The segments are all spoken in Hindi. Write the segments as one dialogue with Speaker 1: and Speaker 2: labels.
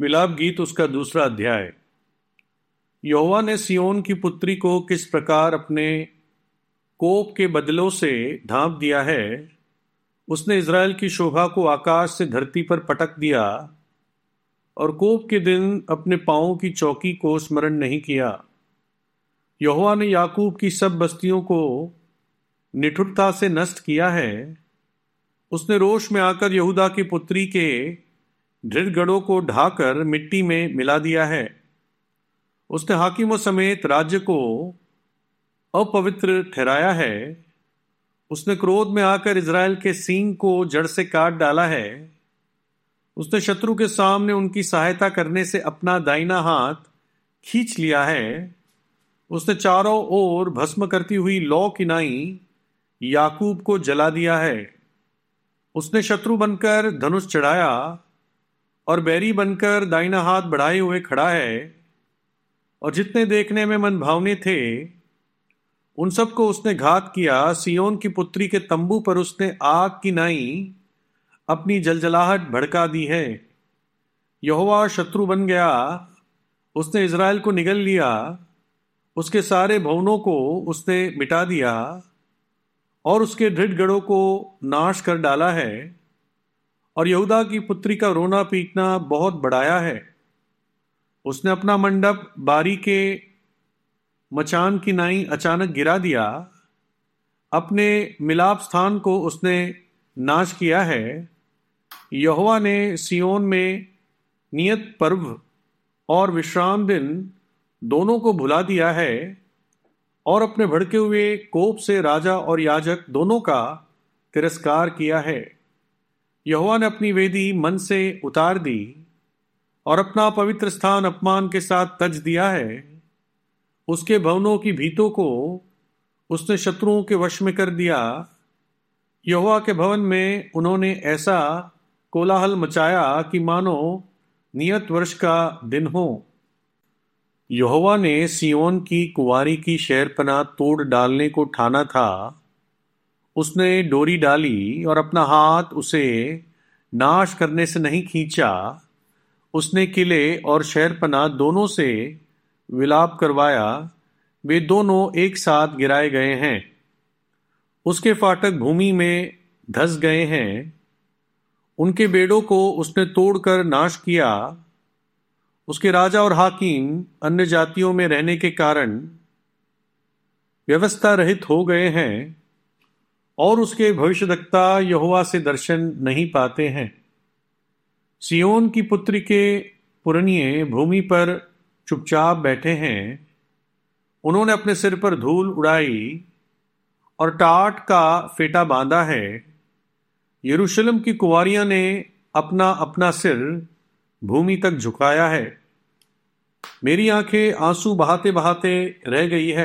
Speaker 1: विलाप गीत उसका दूसरा अध्याय। यहोवा ने सिय्योन की पुत्री को किस प्रकार अपने कोप के बदलों से ढांप दिया है। उसने इज़राइल की शोभा को आकाश से धरती पर पटक दिया और कोप के दिन अपने पांवों की चौकी को स्मरण नहीं किया। यहोवा ने याकूब की सब बस्तियों को निठुरता से नष्ट किया है। उसने रोष में आकर यहूदा की पुत्री के दृढ़गढ़ों को ढाकर मिट्टी में मिला दिया है। उसने हाकिमों समेत राज्य को अपवित्र ठहराया है। उसने क्रोध में आकर इज़राइल के सींग को जड़ से काट डाला है। उसने शत्रु के सामने उनकी सहायता करने से अपना दाहिना हाथ खींच लिया है। उसने चारों ओर भस्म करती हुई लौ किनाई याकूब को जला दिया है। उसने शत्रु बनकर धनुष चढ़ाया और बैरी बनकर दाहिना हाथ बढ़ाए हुए खड़ा है। और जितने देखने में मन भावने थे उन सबको उसने घात किया। सिय्योन की पुत्री के तंबू पर उसने आग की नाई अपनी जलजलाहट भड़का दी है। यहोवा शत्रु बन गया। उसने इज़राइल को निगल लिया। उसके सारे भवनों को उसने मिटा दिया और उसके दृढ़गढ़ों को नाश कर डाला है। और यहूदा की पुत्री का रोना पीटना बहुत बढ़ाया है। उसने अपना मंडप बारी के मचान की नाई अचानक गिरा दिया। अपने मिलाप स्थान को उसने नाश किया है। यहोवा ने सिय्योन में नियत पर्व और विश्राम दिन दोनों को भुला दिया है और अपने भड़के हुए कोप से राजा और याजक दोनों का तिरस्कार किया है। यहोवा ने अपनी वेदी मन से उतार दी और अपना पवित्र स्थान अपमान के साथ तज दिया है। उसके भवनों की भीतों को उसने शत्रुओं के वश में कर दिया। यहोवा के भवन में उन्होंने ऐसा कोलाहल मचाया कि मानो नियत वर्ष का दिन हो। यहोवा ने सिय्योन की कुंवारी की शहरपनाह तोड़ डालने को ठाना था। उसने डोरी डाली और अपना हाथ उसे नाश करने से नहीं खींचा। उसने किले और शहरपनाह दोनों से विलाप करवाया। वे दोनों एक साथ गिराए गए हैं। उसके फाटक भूमि में धस गए हैं। उनके बेड़ों को उसने तोड़कर नाश किया। उसके राजा और हाकिम अन्य जातियों में रहने के कारण व्यवस्था रहित हो गए हैं और उसके भविष्यद्वक्ता यहोवा से दर्शन नहीं पाते हैं। सिय्योन की पुत्री के पुरनिये भूमि पर चुपचाप बैठे हैं। उन्होंने अपने सिर पर धूल उड़ाई और टाट का फेटा बांधा है। यरूशलेम की कुंवारियां ने अपना अपना सिर भूमि तक झुकाया है। मेरी आंखें आंसू बहाते बहाते रह गई है।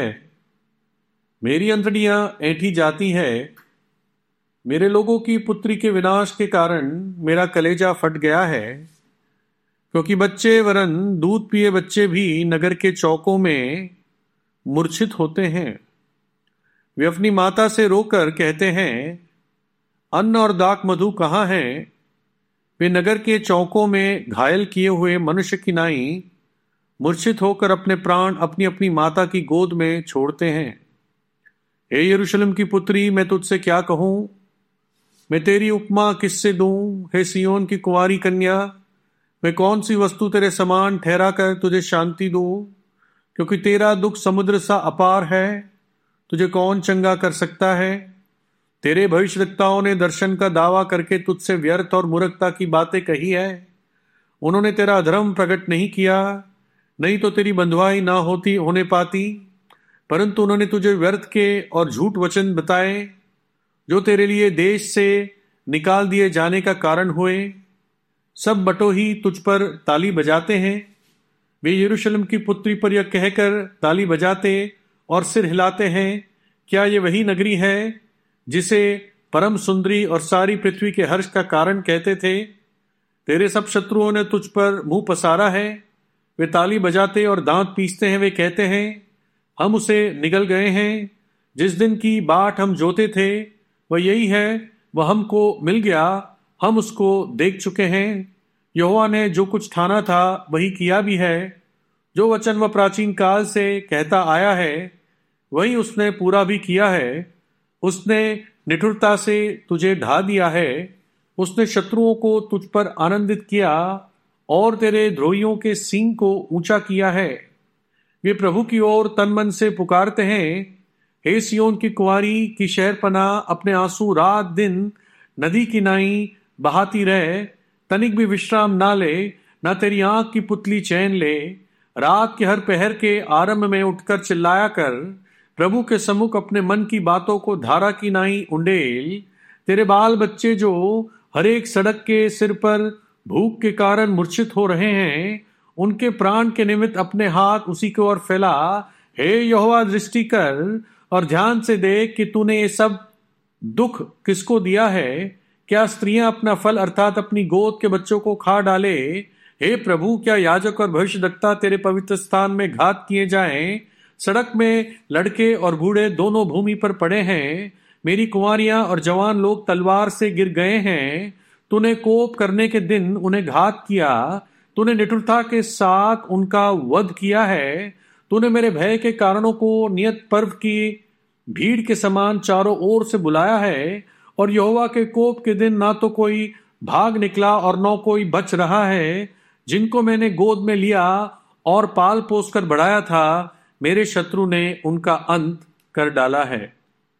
Speaker 1: मेरी अंतड़ियां ऐंठी जाती है। मेरे लोगों की पुत्री के विनाश के कारण मेरा कलेजा फट गया है। क्योंकि बच्चे वरन दूध पिए बच्चे भी नगर के चौकों में मूर्छित होते हैं। वे अपनी माता से रोकर कहते हैं, अन्न और दाक मधु कहाँ हैं? वे नगर के चौकों में घायल किए हुए मनुष्य की नाई मूर्छित होकर अपने प्राण अपनी अपनी माता की गोद में छोड़ते हैं। हे यरूशलेम की पुत्री, मैं तुझसे क्या कहूँ? मैं तेरी उपमा किससे दूं? हे सिय्योन की कुंवारी कन्या, मैं कौन सी वस्तु तेरे समान ठहरा कर तुझे शांति दूं? क्योंकि तेरा दुख समुद्र सा अपार है। तुझे कौन चंगा कर सकता है? तेरे भविष्यद्वक्ताओं ने दर्शन का दावा करके तुझसे व्यर्थ और मूर्खता की बातें कही है। उन्होंने तेरा अधर्म प्रकट नहीं किया, नहीं तो तेरी बंधुआई ना होने पाती। परंतु उन्होंने तुझे व्यर्थ के और झूठ वचन बताए, जो तेरे लिए देश से निकाल दिए जाने का कारण हुए। सब बटोही तुझ पर ताली बजाते हैं। वे यरूशलेम की पुत्री पर यह कहकर ताली बजाते और सिर हिलाते हैं, क्या ये वही नगरी है जिसे परम सुंदरी और सारी पृथ्वी के हर्ष का कारण कहते थे? तेरे सब शत्रुओं ने तुझ पर मुंह पसारा है। वे ताली बजाते और दांत पीसते हैं। वे कहते हैं, हम उसे निगल गए हैं। जिस दिन की बाट हम जोते थे वह यही है, वह हमको मिल गया। हम उसको देख चुके हैं। यहोवा ने जो कुछ ठाना था वही किया भी है। जो वचन वह प्राचीन काल से कहता आया है वही उसने पूरा भी किया है। उसने निठुरता से तुझे ढा दिया है। उसने शत्रुओं को तुझ पर आनंदित किया और तेरे द्रोहियों के सींग को ऊंचा किया है। वे प्रभु की ओर तन मन से पुकारते हैं, हे सियोन की कुंवारी की शहरपनाह, अपने आंसू रात दिन नदी की नाई बहाती रहे। तनिक भी विश्राम ना ले, ना तेरी आंख की पुतली चैन ले। रात के हर पहर के आरंभ में उठकर चिल्लाया कर, प्रभु के सम्मुख अपने मन की बातों को धारा की नाई उंडेल। तेरे बाल बच्चे जो हर एक सड़क के सिर पर भूख के कारण मूर्छित हो रहे हैं, उनके प्राण के निमित्त अपने हाथ उसी की ओर फैला। हे यहोवा, दृष्टि कर और ध्यान से देख कि तूने ये सब दुख किसको दिया है। क्या स्त्रियां अपना फल अर्थात अपनी गोद के बच्चों को खा डाले। हे प्रभु, क्या याजक और भविष्यद्वक्ता तेरे पवित्र स्थान में घात किए जाएं। सड़क में लड़के और बूढ़े दोनों भूमि पर पड़े हैं। मेरी कुंवारियां और जवान लोग तलवार से गिर गए हैं। तूने कोप करने के दिन उन्हें घात किया। तूने निठुरता के साथ उनका वध किया है। तूने मेरे भय के कारणों को नियत पर्व की भीड़ के समान चारों ओर से बुलाया है। और यहोवा के कोप के दिन ना तो कोई भाग निकला और न कोई बच रहा है। जिनको मैंने गोद में लिया और पाल पोस कर बढ़ाया था, मेरे शत्रु ने उनका अंत कर डाला है।